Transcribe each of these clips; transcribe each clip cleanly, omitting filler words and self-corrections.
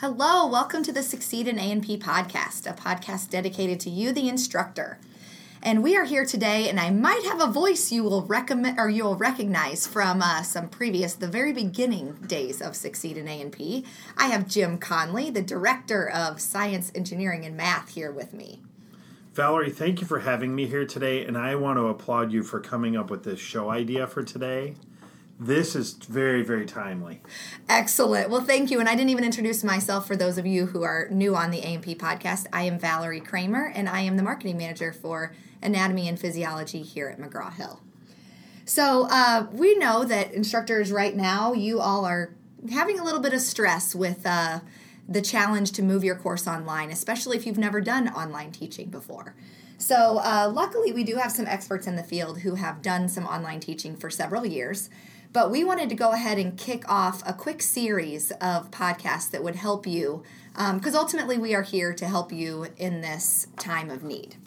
Hello, welcome to the Succeed in A&P podcast, a podcast dedicated to you, the instructor. And we are here today, and I might have a voice you will recommend or you will recognize from the very beginning days of Succeed in A&P. I have Jim Conley, the Director of Science, Engineering, and Math here with me. Valerie, thank you for having me here today, and I want to applaud you for coming up with this show idea for today. This is very, very timely. Excellent. Well, thank you. And I didn't even introduce myself for those of you who are new on the A&P podcast. I am Valerie Kramer, and I am the marketing manager for Anatomy and Physiology here at McGraw-Hill. So we know that instructors right now, you all are having a little bit of stress with the challenge to move your course online, especially if you've never done online teaching before. So luckily, we do have some experts in the field who have done some online teaching for several years. But we wanted to go ahead and kick off a quick series of podcasts that would help you, because ultimately we are here to help you in this time of need.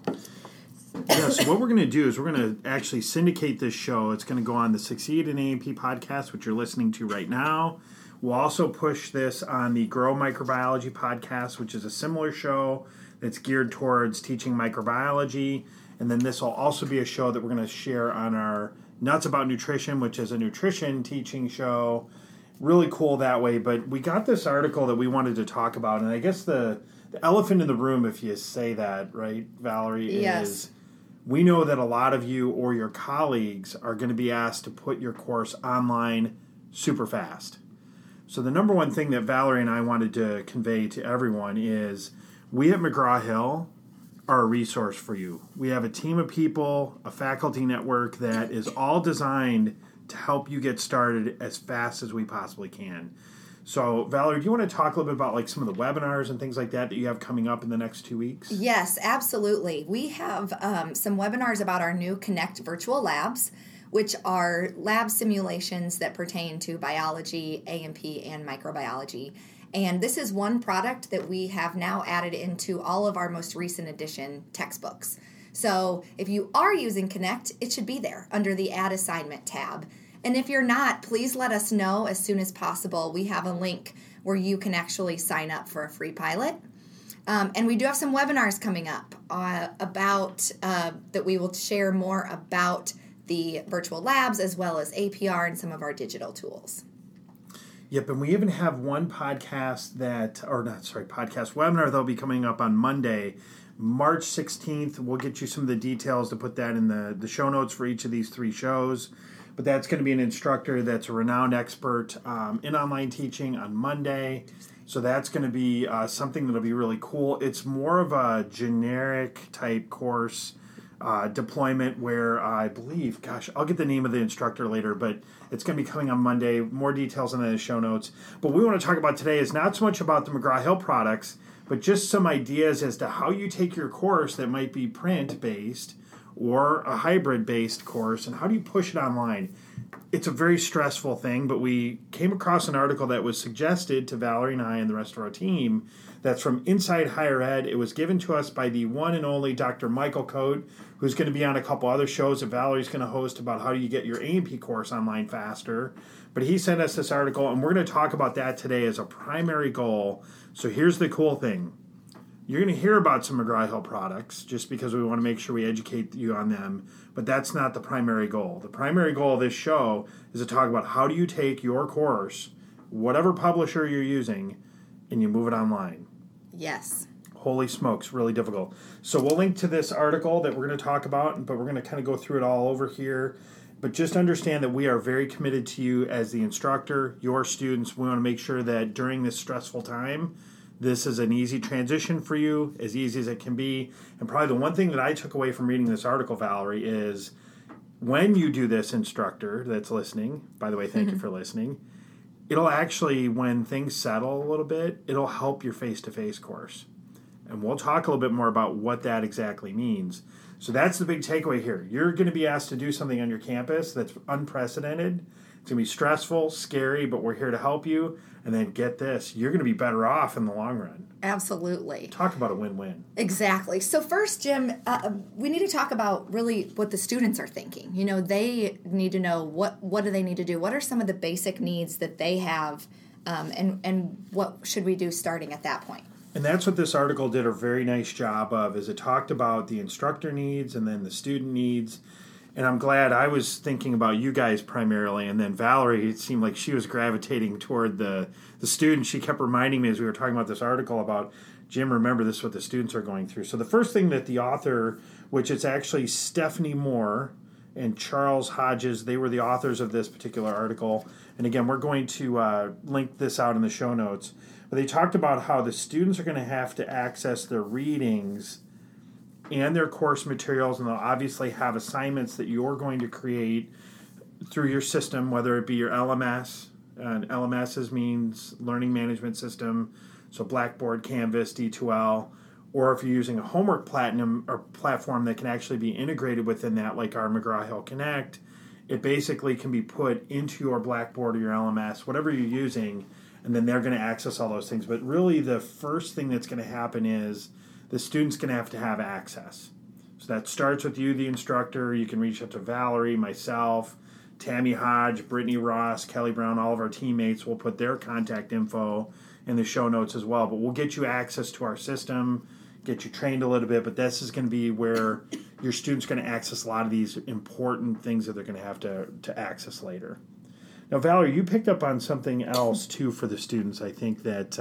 Yeah, so what we're going to do is we're going to actually syndicate this show. It's going to go on the Succeed in A&P podcast, which you're listening to right now. We'll also push this on the Grow Microbiology podcast, which is a similar show that's geared towards teaching microbiology. And then this will also be a show that we're going to share on our Nuts About Nutrition, which is a nutrition teaching show. Really cool that way. But we got this article that we wanted to talk about. And I guess the elephant in the room, if you say that, right, Valerie, yes, is we know that a lot of you or your colleagues are going to be asked to put your course online super fast. So the number one thing that Valerie and I wanted to convey to everyone is we at McGraw-Hill are a resource for you. We have a team of people, a faculty network that is all designed to help you get started as fast as we possibly can. So, Valerie, do you want to talk a little bit about like some of the webinars and things like that you have coming up in the next 2 weeks? Yes, absolutely. We have some webinars about our new Connect virtual labs, which are lab simulations that pertain to biology, A&P, and microbiology. And this is one product that we have now added into all of our most recent edition textbooks. So if you are using Connect, it should be there under the Add Assignment tab. And if you're not, please let us know as soon as possible. We have a link where you can actually sign up for a free pilot. And we do have some webinars coming up about that we will share more about the virtual labs as well as APR and some of our digital tools. Yep, and we even have one webinar that'll be coming up on Monday, March 16th. We'll get you some of the details to put that in the show notes for each of these three shows. But that's going to be an instructor that's a renowned expert in online teaching on Monday. So that's going to be something that'll be really cool. It's more of a generic type course deployment where I believe, I'll get the name of the instructor later, but it's going to be coming on Monday. More details in the show notes. But what we want to talk about today is not so much about the McGraw-Hill products, but just some ideas as to how you take your course that might be print-based or a hybrid-based course, and how do you push it online. It's a very stressful thing, but we came across an article that was suggested to Valerie and I and the rest of our team that's from Inside Higher Ed. It was given to us by the one and only Dr. Michael Coate, who's going to be on a couple other shows that Valerie's going to host about how do you get your A&P course online faster. But he sent us this article, and we're going to talk about that today as a primary goal. So here's the cool thing. You're going to hear about some McGraw-Hill products just because we want to make sure we educate you on them, but that's not the primary goal. The primary goal of this show is to talk about how do you take your course, whatever publisher you're using, and you move it online. Yes. Holy smokes, really difficult. So we'll link to this article that we're going to talk about, but we're going to kind of go through it all over here. But just understand that we are very committed to you as the instructor, your students. We want to make sure that during this stressful time, this is an easy transition for you, as easy as it can be. And probably the one thing that I took away from reading this article, Valerie, is when you do this, instructor that's listening, by the way, thank you for listening, it'll actually, when things settle a little bit, it'll help your face-to-face course. And we'll talk a little bit more about what that exactly means. So that's the big takeaway here. You're going to be asked to do something on your campus that's unprecedented. It's going to be stressful, scary, but we're here to help you. And then get this, you're going to be better off in the long run. Absolutely. Talk about a win-win. Exactly. So first, Jim, we need to talk about really what the students are thinking. You know, they need to know what do they need to do? What are some of the basic needs that they have and what should we do starting at that point. And that's what this article did a very nice job of, is it talked about the instructor needs and then the student needs. And I'm glad. I was thinking about you guys primarily, and then Valerie, it seemed like she was gravitating toward the students. She kept reminding me as we were talking about this article about, Jim, remember this is what the students are going through. So the first thing that the author, which it's actually Stephanie Moore and Charles Hodges, they were the authors of this particular article. And again, we're going to link this out in the show notes. But they talked about how the students are going to have to access their readings and their course materials, and they'll obviously have assignments that you're going to create through your system, whether it be your LMS, and LMS means Learning Management System, so Blackboard, Canvas, D2L, or if you're using a homework platinum or platform that can actually be integrated within that, like our McGraw-Hill Connect, it basically can be put into your Blackboard or your LMS, whatever you're using, and then they're going to access all those things. But really the first thing that's going to happen is the student's going to have access. So that starts with you, the instructor. You can reach out to Valerie, myself, Tammy Hodge, Brittany Ross, Kelly Brown, all of our teammates. We'll put their contact info in the show notes as well. But we'll get you access to our system, get you trained a little bit. But this is going to be where your student's going to access a lot of these important things that they're going to have to access later. Now, Valerie, you picked up on something else, too, for the students, I think, that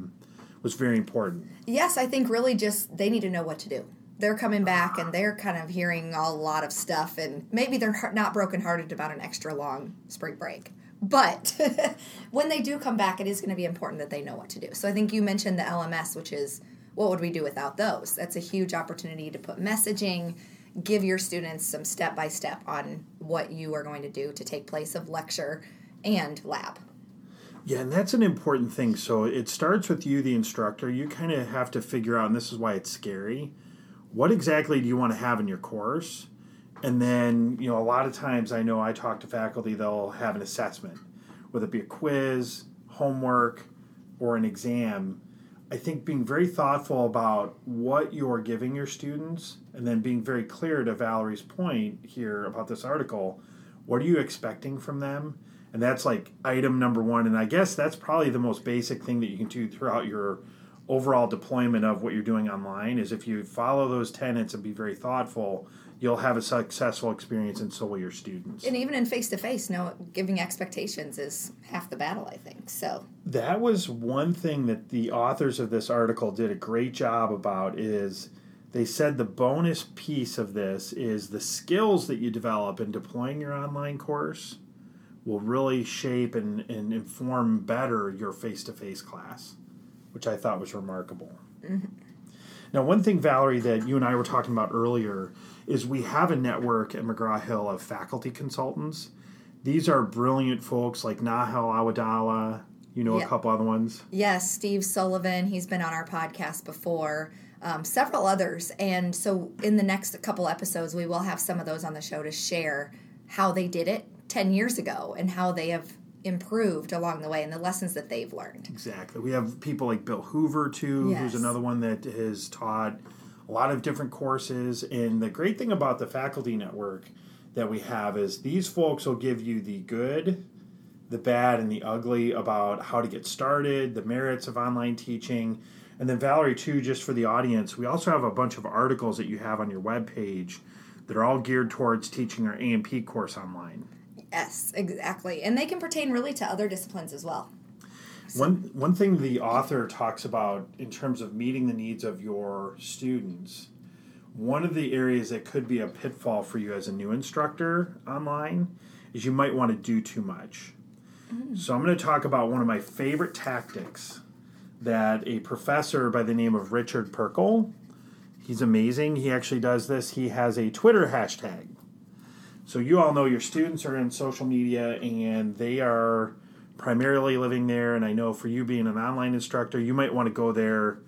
was very important. Yes, I think really just they need to know what to do. They're coming back, and they're kind of hearing a lot of stuff, and maybe they're not brokenhearted about an extra long spring break. But when they do come back, it is going to be important that they know what to do. So I think you mentioned the LMS, which is, what would we do without those? That's a huge opportunity to put messaging, give your students some step-by-step on what you are going to do to take place of lecture and lab. Yeah, and that's an important thing. So it starts with you, the instructor. You kind of have to figure out, and this is why it's scary, what exactly do you want to have in your course? And then, a lot of times I know I talk to faculty, they'll have an assessment, whether it be a quiz, homework, or an exam. I think being very thoughtful about what you're giving your students, and then being very clear to Valerie's point here about this article, what are you expecting from them? And that's like item number one. And I guess that's probably the most basic thing that you can do throughout your overall deployment of what you're doing online, is if you follow those tenets and be very thoughtful, you'll have a successful experience, and so will your students. And even in face-to-face, giving expectations is half the battle, I think. So that was one thing that the authors of this article did a great job about, is they said the bonus piece of this is the skills that you develop in deploying your online course will really shape and inform better your face-to-face class, which I thought was remarkable. Mm-hmm. Now, one thing, Valerie, that you and I were talking about earlier is we have a network at McGraw-Hill of faculty consultants. These are brilliant folks like Nahel Awadallah, a couple other ones. Yes, Steve Sullivan, he's been on our podcast before, several others. And so in the next couple episodes, we will have some of those on the show to share how they did it 10 years ago and how they have improved along the way and the lessons that they've learned. Exactly. We have people like Bill Hoover, too, yes, who's another one that has taught a lot of different courses. And the great thing about the faculty network that we have is these folks will give you the good, the bad, and the ugly about how to get started, the merits of online teaching. And then, Valerie, too, just for the audience, we also have a bunch of articles that you have on your webpage that are all geared towards teaching our A&P course online. Yes, exactly. And they can pertain really to other disciplines as well. So. One thing the author talks about in terms of meeting the needs of your students, one of the areas that could be a pitfall for you as a new instructor online is you might want to do too much. Mm. So I'm going to talk about one of my favorite tactics that a professor by the name of Richard Perkle, he's amazing. He actually does this. He has a Twitter hashtag. So you all know your students are in social media and they are primarily living there. And I know for you being an online instructor, you might want to go there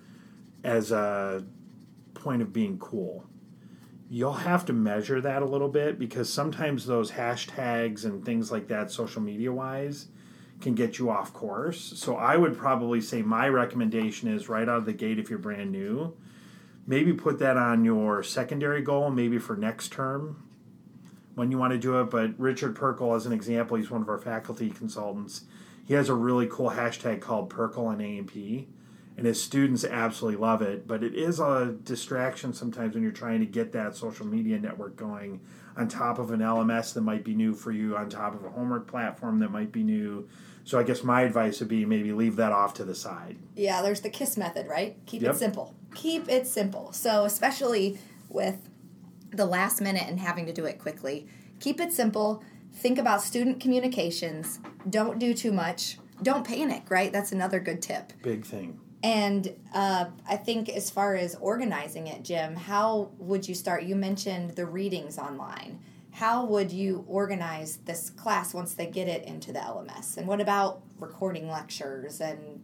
as a point of being cool. You'll have to measure that a little bit because sometimes those hashtags and things like that, social media-wise, can get you off course. So I would probably say my recommendation is right out of the gate if you're brand new, maybe put that on your secondary goal, maybe for next term when you want to do it. But Richard Perkle, as an example, he's one of our faculty consultants. he has a really cool hashtag called Perkle on A&P, and his students absolutely love it. But it is a distraction sometimes when you're trying to get that social media network going on top of an LMS that might be new for you, on top of a homework platform that might be new. So I guess my advice would be maybe leave that off to the side. Yeah, there's the KISS method, right? Keep it simple. Keep it simple. So especially with the last minute and having to do it quickly, keep it simple. Think about student communications. Don't do too much. Don't panic, right? That's another good tip. Big thing. And I think as far as organizing it, Jim, how would you start? You mentioned the readings online. How would you organize this class once they get it into the LMS? And what about recording lectures and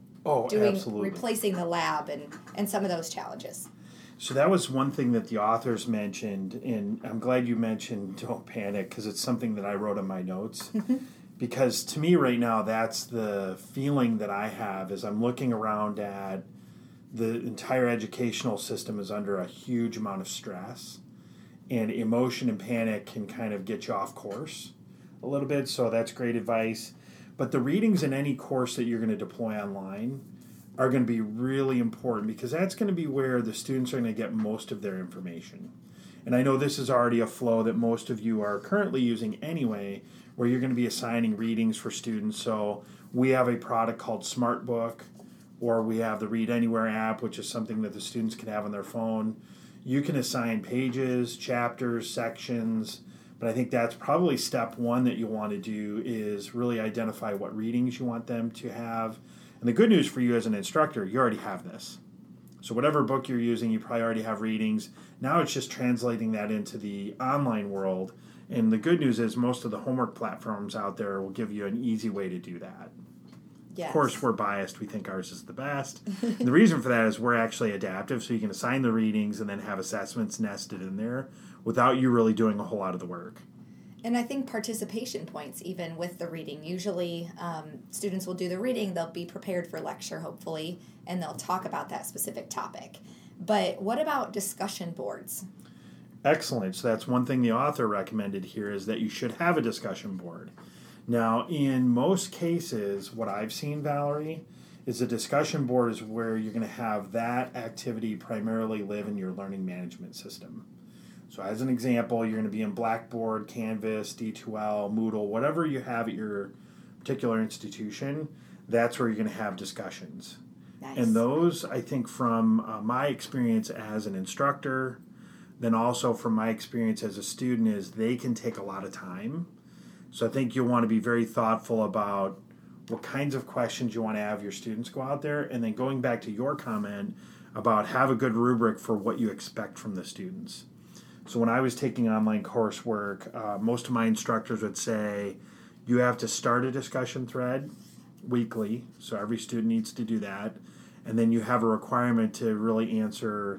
replacing the lab and some of those challenges? So that was one thing that the authors mentioned, and I'm glad you mentioned don't panic, because it's something that I wrote in my notes. Because to me right now, that's the feeling that I have as I'm looking around at the entire educational system is under a huge amount of stress. And emotion and panic can kind of get you off course a little bit, so that's great advice. But the readings in any course that you're going to deploy online are going to be really important, because that's going to be where the students are going to get most of their information. And I know this is already a flow that most of you are currently using anyway, where you're going to be assigning readings for students. So we have a product called SmartBook, or we have the Read Anywhere app, which is something that the students can have on their phone. You can assign pages, chapters, sections, but I think that's probably step one that you want to do is really identify what readings you want them to have. And the good news for you as an instructor, you already have this. So whatever book you're using, you probably already have readings. Now it's just translating that into the online world. And the good news is most of the homework platforms out there will give you an easy way to do that. Yes. Of course, we're biased. We think ours is the best. And the reason for that is we're actually adaptive, so you can assign the readings and then have assessments nested in there without you really doing a whole lot of the work. And I think participation points, even with the reading. Usually students will do the reading, they'll be prepared for lecture, hopefully, and they'll talk about that specific topic. But what about discussion boards? Excellent. So that's one thing the author recommended here is that you should have a discussion board. Now, in most cases, what I've seen, Valerie, is a discussion board is where you're going to have that activity primarily live in your learning management system. So as an example, you're going to be in Blackboard, Canvas, D2L, Moodle, whatever you have at your particular institution, that's where you're going to have discussions. Nice. And those, I think from my experience as an instructor, then also from my experience as a student, is they can take a lot of time. So I think you'll want to be very thoughtful about what kinds of questions you want to have your students go out there. And then going back to your comment about have a good rubric for what you expect from the students. So when I was taking online coursework, most of my instructors would say you have to start a discussion thread weekly. So every student needs to do that. And then you have a requirement to really answer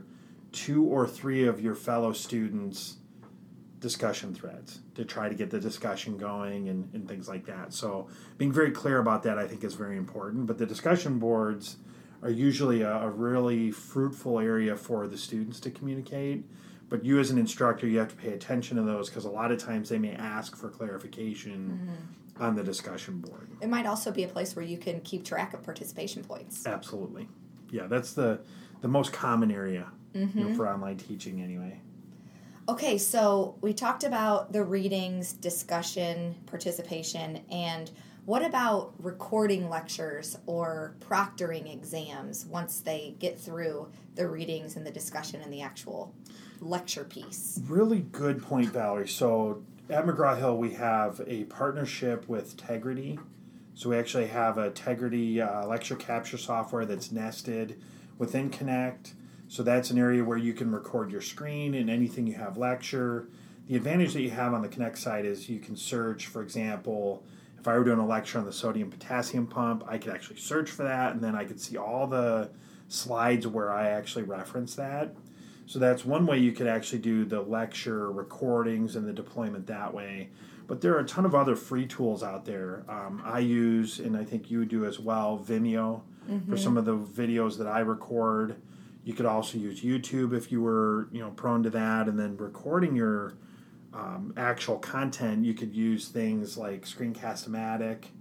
2 or 3 of your fellow students' discussion threads to try to get the discussion going and things like that. So being very clear about that, I think, is very important. But the discussion boards are usually a really fruitful area for the students to communicate. But you as an instructor, you have to pay attention to those because a lot of times they may ask for clarification on the discussion board. It might also be a place where you can keep track of participation points. Absolutely. Yeah, that's the most common area for online teaching anyway. Okay, so we talked about the readings, discussion, participation, and what about recording lectures or proctoring exams once they get through the readings and the discussion and the actual lecture piece? Really good point, Valerie. So at McGraw-Hill, we have a partnership with Tegrity. So we actually have a Tegrity lecture capture software that's nested within Connect. So that's an area where you can record your screen and anything you have lecture. The advantage that you have on the Connect side is you can search, for example, if I were doing a lecture on the sodium-potassium pump, I could actually search for that, and then I could see all the slides where I actually reference that. So that's one way you could actually do the lecture recordings and the deployment that way. But there are a ton of other free tools out there. I use, and I think you do as well, Vimeo for some of the videos that I record. You could also use YouTube if you were, prone to that, and then recording your actual content. You could use things like Screencast-O-Matic.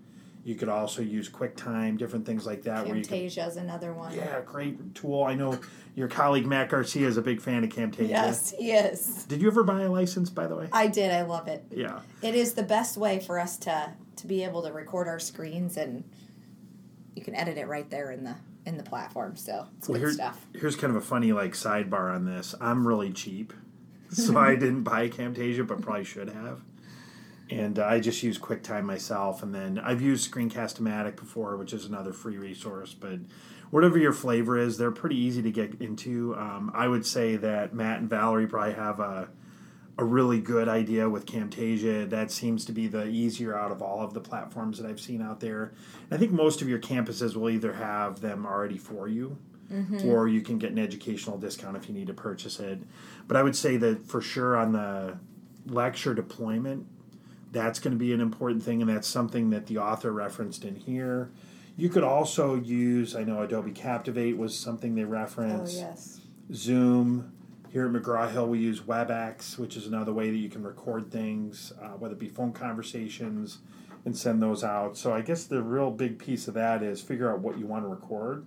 You could also use QuickTime, different things like that. Camtasia is another one. Yeah, great tool. I know your colleague Matt Garcia is a big fan of Camtasia. Yes, he is. Did you ever buy a license, by the way? I did. I love it. Yeah. It is the best way for us to be able to record our screens, and you can edit it right there in the platform. So it's good stuff. Here's kind of a funny sidebar on this. I'm really cheap, so I didn't buy Camtasia, but probably should have. And I just use QuickTime myself, and then I've used Screencast-O-Matic before, which is another free resource. But whatever your flavor is, they're pretty easy to get into. I would say that Matt and Valerie probably have a really good idea with Camtasia. That seems to be the easier out of all of the platforms that I've seen out there. And I think most of your campuses will either have them already for you, or you can get an educational discount if you need to purchase it. But I would say that for sure on the lecture deployment, that's going to be an important thing, and that's something that the author referenced in here. You could also use, I know Adobe Captivate was something they referenced. Oh, yes. Zoom. Here at McGraw-Hill, we use WebEx, which is another way that you can record things, whether it be phone conversations, and send those out. So I guess the real big piece of that is figure out what you want to record,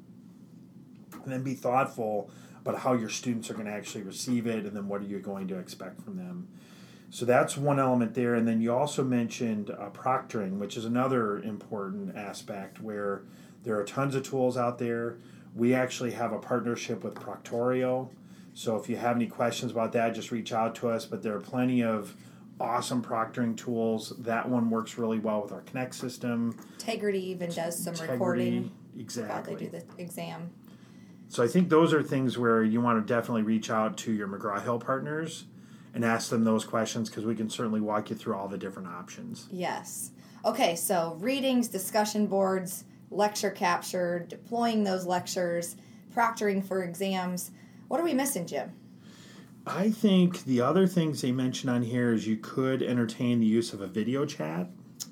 and then be thoughtful about how your students are going to actually receive it, and then what are you going to expect from them. So that's one element there. And then you also mentioned proctoring, which is another important aspect where there are tons of tools out there. We actually have a partnership with Proctorio. So if you have any questions about that, just reach out to us. But there are plenty of awesome proctoring tools. That one works really well with our Connect system. Tegrity even does some recording. Exactly. While they do the exam. So I think those are things where you want to definitely reach out to your McGraw-Hill partners and ask them those questions, because we can certainly walk you through all the different options. Yes. Okay, so readings, discussion boards, lecture capture, deploying those lectures, proctoring for exams. What are we missing, Jim? I think the other things they mention on here is you could entertain the use of a video chat.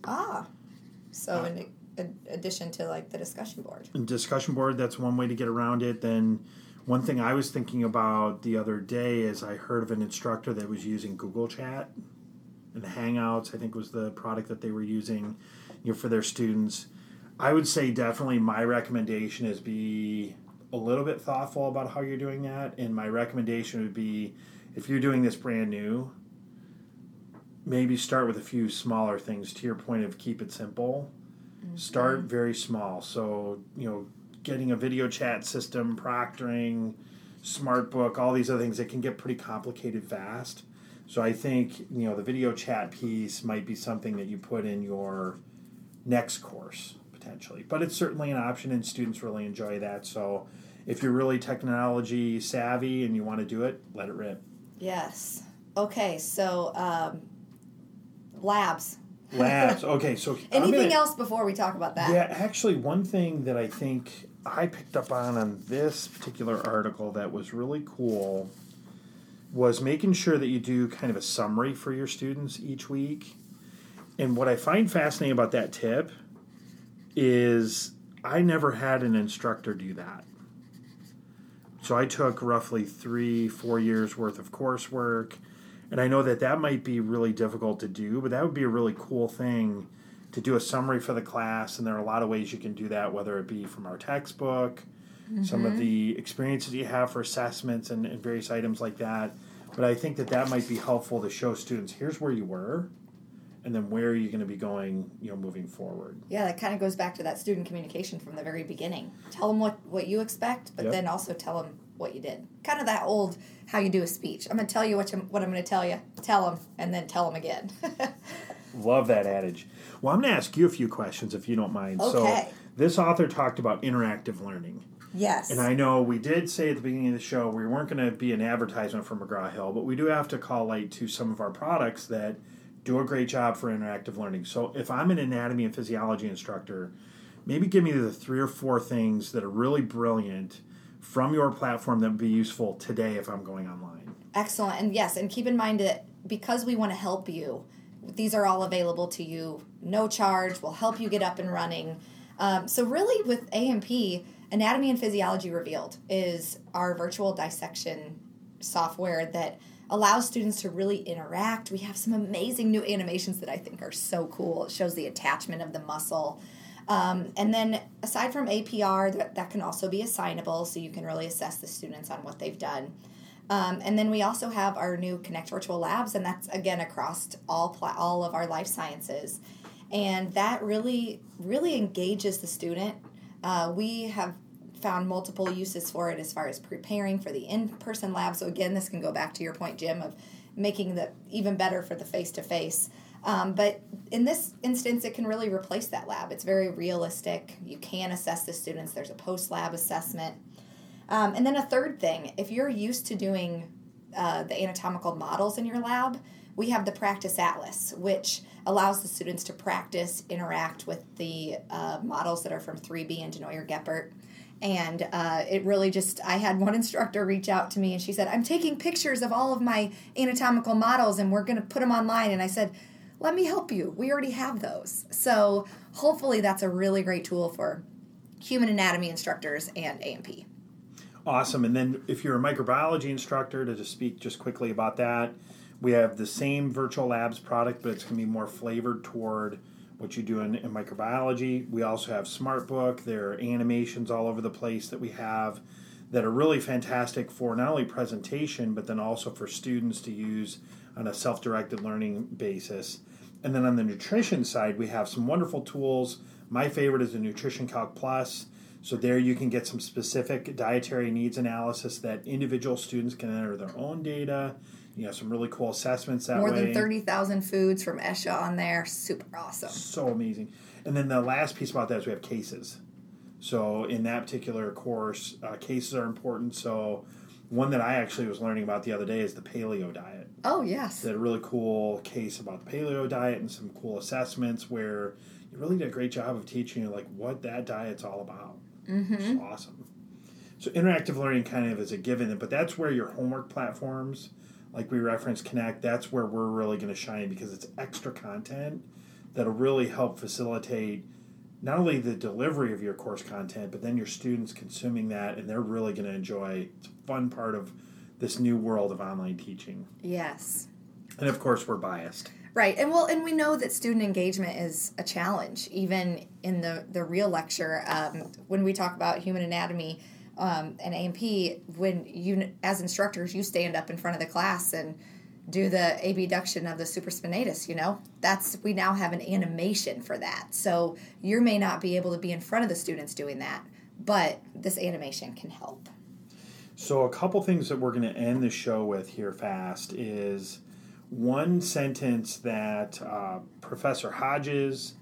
So in addition to the discussion board. Discussion board, that's one way to get around it. Then one thing I was thinking about the other day is I heard of an instructor that was using Google Chat and Hangouts, I think was the product that they were using for their students. I would say definitely my recommendation is be a little bit thoughtful about how you're doing that. And my recommendation would be, if you're doing this brand new, maybe start with a few smaller things. To your point of keep it simple, start very small. So, getting a video chat system, proctoring, SmartBook, all these other things that can get pretty complicated fast. So I think, the video chat piece might be something that you put in your next course, potentially. But it's certainly an option, and students really enjoy that. So if you're really technology savvy and you want to do it, let it rip. Yes. Okay, so labs. Okay, so anything else before we talk about that? Yeah, actually, one thing that I think I picked up on this particular article that was really cool was making sure that you do kind of a summary for your students each week. And what I find fascinating about that tip is I never had an instructor do that. So I took roughly 3-4 years worth of coursework. And I know that might be really difficult to do, but that would be a really cool thing to do a summary for the class. And there are a lot of ways you can do that, whether it be from our textbook, some of the experiences you have for assessments and various items like that. But I think that might be helpful to show students, here's where you were, and then where are you going to be going, moving forward. Yeah, that kind of goes back to that student communication from the very beginning. Tell them what you expect, but then also tell them what you did. Kind of that old how you do a speech. I'm going to tell you what I'm going to tell you. Tell them, and then tell them again. Love that adage. Well, I'm going to ask you a few questions if you don't mind. Okay. So this author talked about interactive learning. Yes. And I know we did say at the beginning of the show we weren't going to be an advertisement for McGraw-Hill, but we do have to call light to some of our products that do a great job for interactive learning. So if I'm an anatomy and physiology instructor, maybe give me the 3 or 4 things that are really brilliant from your platform that would be useful today if I'm going online. Excellent. And yes, and keep in mind that because we want to help you, these are all available to you, no charge. We'll help you get up and running. So really with A&P, Anatomy and Physiology Revealed is our virtual dissection software that allows students to really interact. We have some amazing new animations that I think are so cool. It shows the attachment of the muscle. And then aside from APR, that can also be assignable, so you can really assess the students on what they've done. And then we also have our new Connect Virtual Labs, and that's, again, across all of our life sciences. And that really, really engages the student. We have found multiple uses for it as far as preparing for the in-person lab. So again, this can go back to your point, Jim, of making the even better for the face-to-face. But in this instance, it can really replace that lab. It's very realistic. You can assess the students. There's a post-lab assessment. And then a third thing, if you're used to doing the anatomical models in your lab, we have the Practice Atlas, which allows the students to practice, interact with the models that are from 3B and Denoyer-Geppert. And it really just, I had one instructor reach out to me and she said, I'm taking pictures of all of my anatomical models and we're going to put them online. And I said, let me help you. We already have those. So hopefully that's a really great tool for human anatomy instructors and A&P. Awesome. And then if you're a microbiology instructor, to just speak just quickly about that, we have the same virtual labs product, but it's going to be more flavored toward what you do in microbiology. We also have SmartBook. There are animations all over the place that we have that are really fantastic for not only presentation, but then also for students to use on a self-directed learning basis. And then on the nutrition side, we have some wonderful tools. My favorite is the Nutrition Calc Plus. So there you can get some specific dietary needs analysis that individual students can enter their own data. You know, some really cool assessments that way. More than 30,000 foods from ESHA on there. Super awesome. So amazing. And then the last piece about that is we have cases. So in that particular course, cases are important. So one that I actually was learning about the other day is the paleo diet. Oh, yes. Did a really cool case about the paleo diet and some cool assessments where you really did a great job of teaching you like what that diet's all about. Mm-hmm. It's awesome. So interactive learning kind of is a given, but that's where your homework platforms, like we referenced Connect, that's where we're really going to shine because it's extra content that'll really help facilitate not only the delivery of your course content, but then your students consuming that, and they're really going to enjoy. It's a fun part of this new world of online teaching. Yes. And of course, we're biased. Right, and we know that student engagement is a challenge, even in the real lecture. When we talk about human anatomy and A&P, when you, as instructors, you stand up in front of the class and do the abduction of the supraspinatus, we now have an animation for that. So you may not be able to be in front of the students doing that, but this animation can help. So a couple things that we're going to end the show with here fast is one sentence that Professor Hodges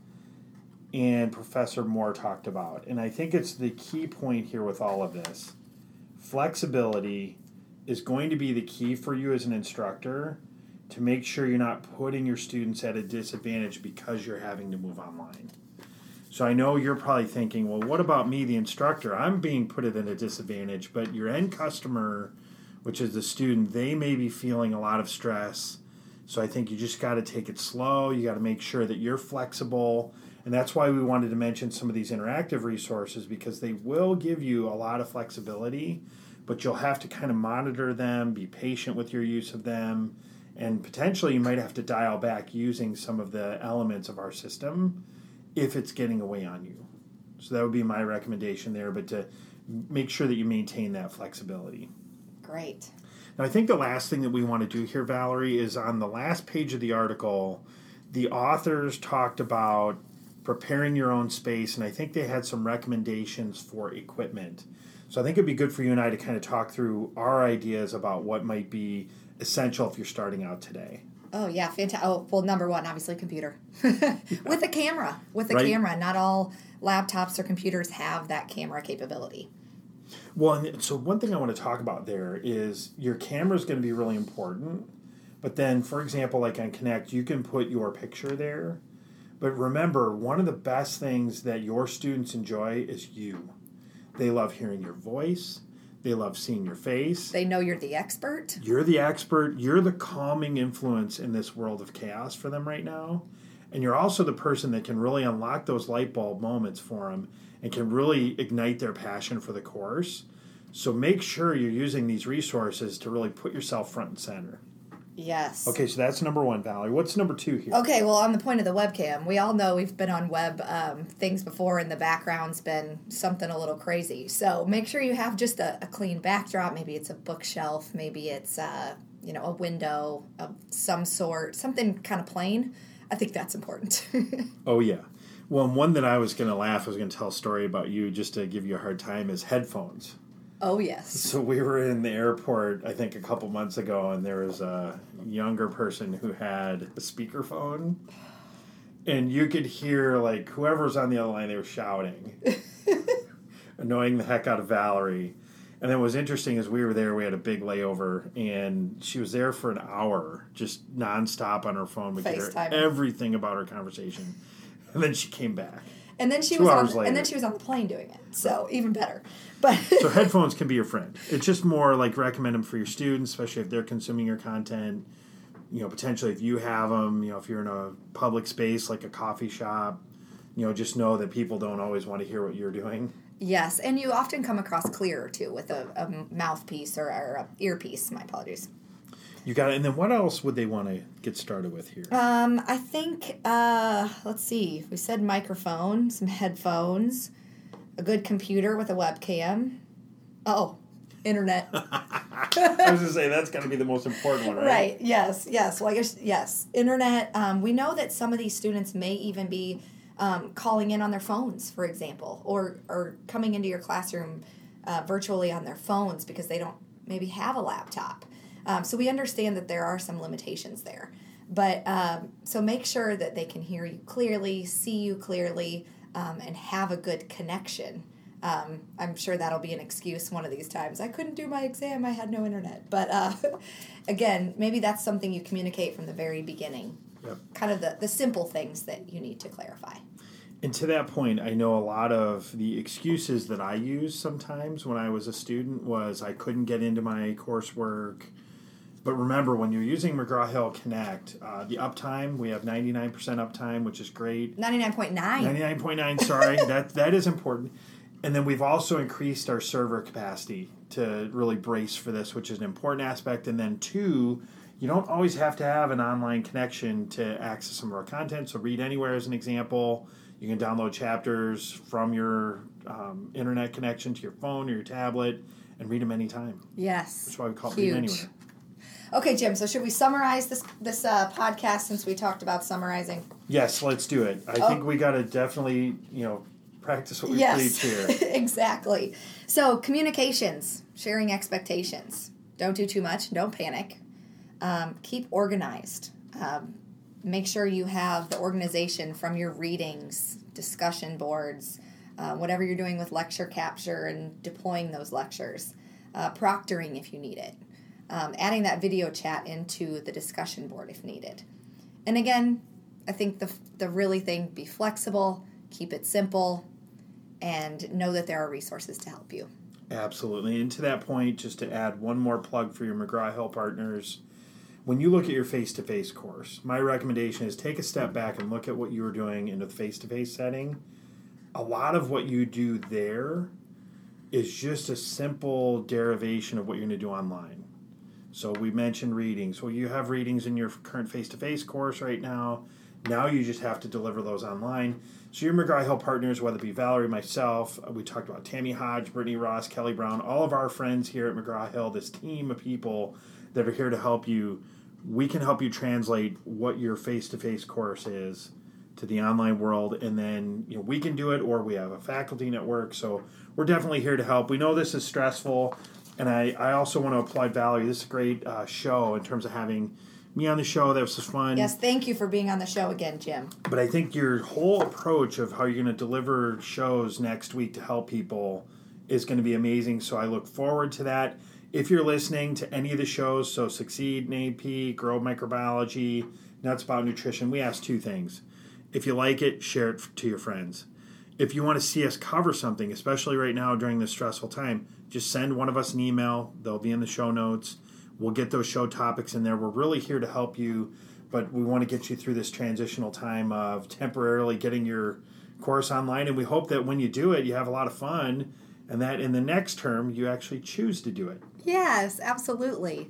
and Professor Moore talked about. And I think it's the key point here with all of this. Flexibility is going to be the key for you as an instructor to make sure you're not putting your students at a disadvantage because you're having to move online. So I know you're probably thinking, well, what about me, the instructor? I'm being put at a disadvantage, but your end customer, which is the student, they may be feeling a lot of stress. So I think you just got to take it slow. You got to make sure that you're flexible. And that's why we wanted to mention some of these interactive resources, because they will give you a lot of flexibility, but you'll have to kind of monitor them, be patient with your use of them, and potentially you might have to dial back using some of the elements of our system if it's getting away on you. So that would be my recommendation there, but to make sure that you maintain that flexibility. Great. Now, I think the last thing that we want to do here, Valerie, is on the last page of the article, the authors talked about preparing your own space, and I think they had some recommendations for equipment. So I think it'd be good for you and I to kind of talk through our ideas about what might be essential if you're starting out today. Oh, yeah, fantastic. Oh, well, number one, obviously computer. With a camera. Right. Camera. Not all laptops or computers have that camera capability. Well, and so one thing I want to talk about there is your camera is going to be really important. But then, for example, like on Connect, you can put your picture there. But remember, one of the best things that your students enjoy is you. They love hearing your voice. They love seeing your face. They know you're the expert. You're the expert. You're the calming influence in this world of chaos for them right now. And you're also the person that can really unlock those light bulb moments for them and can really ignite their passion for the course. So make sure you're using these resources to really put yourself front and center. Yes. Okay, so that's number one, Valerie. What's number two here? Okay, well, on the point of the webcam, we all know we've been on web things before, and the background's been something a little crazy. So make sure you have just a clean backdrop. Maybe it's a bookshelf. Maybe it's a window of some sort, something kind of plain. I think that's important. Oh, yeah. Well, one that I was going to laugh, I was going to tell a story about you just to give you a hard time, is headphones. Oh, yes. So we were in the airport, I think, a couple months ago, and there was a younger person who had a speakerphone, and you could hear, like, whoever was on the other line, they were shouting, annoying the heck out of Valerie. And then what was interesting is we were there, we had a big layover, and she was there for an hour, just nonstop on her phone. We could hear everything about her conversation. And then she came back. And then she was on the plane doing it. So even better. But so headphones can be your friend. It's just more like recommend them for your students, especially if they're consuming your content. Potentially if you have them, if you're in a public space like a coffee shop, just know that people don't always want to hear what you're doing. Yes, and you often come across clearer too with a mouthpiece or a earpiece. My apologies. You got it. And then what else would they want to get started with here? I think, let's see. We said microphone, some headphones, a good computer with a webcam. Oh, internet. I was going to say, that's got to be the most important one, right? Right, yes. Well, I guess, yes. Internet. We know that some of these students may even be calling in on their phones, for example, or coming into your classroom virtually on their phones because they don't maybe have a laptop. So we understand that there are some limitations there. But so make sure that they can hear you clearly, see you clearly, and have a good connection. I'm sure that'll be an excuse one of these times. I couldn't do my exam. I had no internet. But again, maybe that's something you communicate from the very beginning. Yep. Kind of the simple things that you need to clarify. And to that point, I know a lot of the excuses that I used sometimes when I was a student was I couldn't get into my coursework. But remember, when you're using McGraw-Hill Connect, the uptime, we have 99% uptime, which is great. 99.9. 99.9, sorry. that is important. And then we've also increased our server capacity to really brace for this, which is an important aspect. And then two, you don't always have to have an online connection to access some of our content. So Read Anywhere is an example. You can download chapters from your internet connection to your phone or your tablet and read them anytime. Yes. That's why we call it Huge. Read Anywhere. Okay, Jim, so should we summarize this podcast since we talked about summarizing? Yes, let's do it. I think we got to definitely, practice what we preach here. Exactly. So communications, sharing expectations. Don't do too much. Don't panic. Keep organized. Make sure you have the organization from your readings, discussion boards, whatever you're doing with lecture capture and deploying those lectures. Proctoring if you need it. Adding that video chat into the discussion board if needed. And again, I think the really thing, be flexible, keep it simple, and know that there are resources to help you. Absolutely. And to that point, just to add one more plug for your McGraw-Hill partners, when you look at your face-to-face course, my recommendation is take a step back and look at what you were doing in the face-to-face setting. A lot of what you do there is just a simple derivation of what you're going to do online. So we mentioned readings. Well, you have readings in your current face-to-face course right now. Now you just have to deliver those online. So your McGraw-Hill partners, whether it be Valerie, myself, we talked about Tammy Hodge, Brittany Ross, Kelly Brown, all of our friends here at McGraw-Hill, this team of people that are here to help you. We can help you translate what your face-to-face course is to the online world, and then we can do it, or we have a faculty network. So we're definitely here to help. We know this is stressful. And I also want to applaud Valerie. This is a great show in terms of having me on the show. That was just fun. Yes, thank you for being on the show again, Jim. But I think your whole approach of how you're going to deliver shows next week to help people is going to be amazing. So I look forward to that. If you're listening to any of the shows, so Succeed in AP, Grow Microbiology, Nuts About Nutrition, we ask two things. If you like it, share it to your friends. If you want to see us cover something, especially right now during this stressful time, just send one of us an email. They'll be in the show notes. We'll get those show topics in there. We're really here to help you, but we want to get you through this transitional time of temporarily getting your course online. And we hope that when you do it, you have a lot of fun, and that in the next term, you actually choose to do it. Yes, absolutely.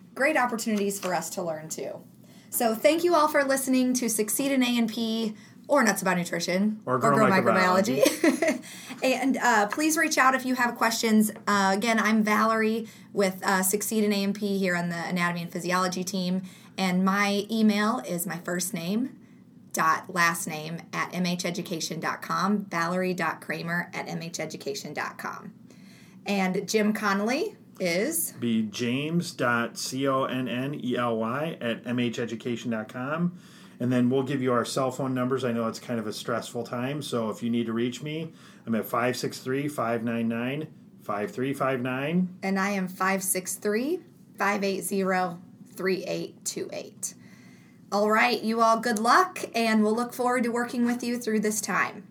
great opportunities for us to learn too. So thank you all for listening to Succeed in A&P or Nuts About Nutrition or Grow Microbiology. And please reach out if you have questions. Again, I'm Valerie with Succeed in A&P here on the Anatomy and Physiology team. And my email is my first name last name at mheducation.com, valerie.kramer@mheducation.com. And Jim Connolly is? Be james.connely@mheducation.com. And then we'll give you our cell phone numbers. I know it's kind of a stressful time, so if you need to reach me, I'm at 563-599-5359. And I am 563-580-3828. All right, you all good luck, and we'll look forward to working with you through this time.